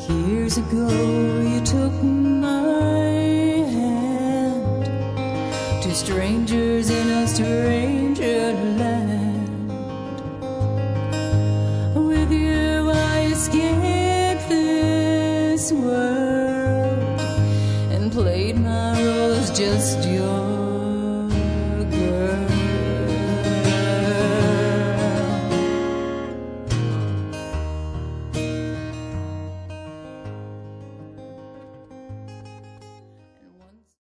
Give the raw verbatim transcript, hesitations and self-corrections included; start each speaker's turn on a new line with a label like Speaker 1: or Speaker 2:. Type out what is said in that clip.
Speaker 1: Years ago you took my hand to strangers in a stranger land. With you I escaped this world and played my role as just yours.